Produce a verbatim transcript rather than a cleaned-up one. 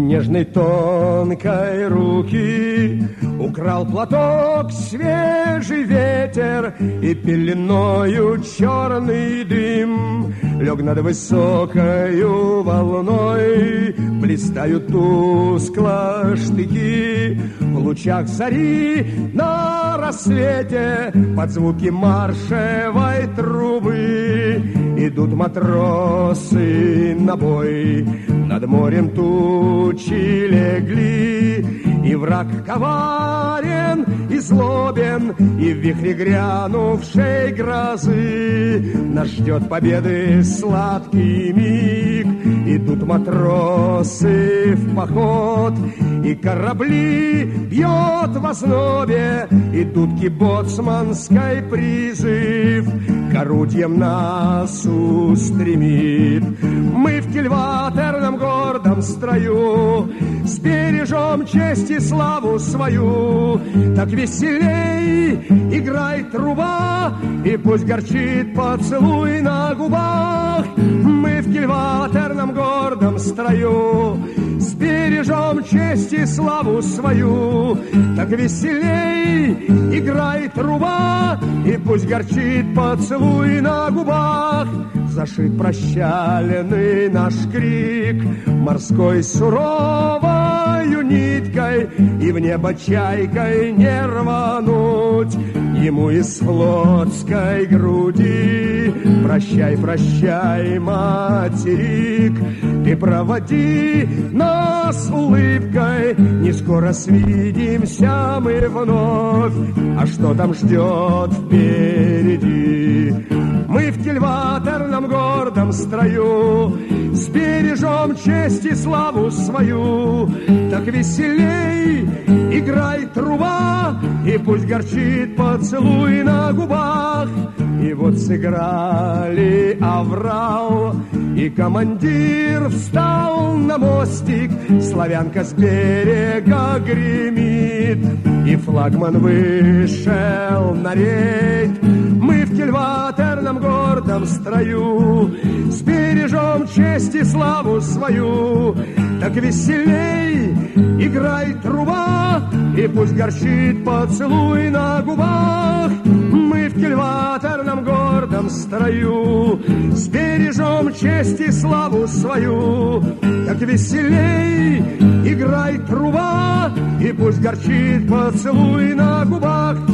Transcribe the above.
нежной тонкой руки украл платок свежий ветер, и пеленою черный дым лег над высокою волной. Блистают тускло штыки в лучах зари на рассвете, под звуки маршевой трубы идут матросы на бой. Над морем тучи легли, и враг коварен и злобен, и в вихре грянувшей грозы нас ждет победы сладкий миг. Идут матросы в поход, и корабли бьет в ознобе, и дудки боцманской призыв к орудиям нас устремит. Мы в кильватерном гордом строю сбережем честь и славу свою. Так веселей играй труба, и пусть горчит поцелуй на губах. Мы в кильватерном гордом строю сбережем честь и славу свою. Так веселей играй труба, и пусть горчит поцелуй на губах. Зашит прощальный наш крик морской суровою ниткой, и в небо чайкой не рвануть ему из флотской груди. Прощай, прощай, материк, ты проводи нас улыбкой, не скоро свидимся мы вновь, а что там ждет впереди? Мы в кильватерном гордом строю сбережем честь и славу свою. Так веселей играй труба, и пусть горчит поцелуй на губах. И вот сыграли аврал, и командир встал на мостик. Славянка с берега гремит, и флагман вышел на рейд. Мы в кильватерном гордом строю сбережем честь и славу свою. Так веселей играй труба, и пусть горчит поцелуй на губах. Мы в кильватерном гордом строю сбережем честь и славу свою. Так веселей играй труба, и пусть горчит поцелуй на губах.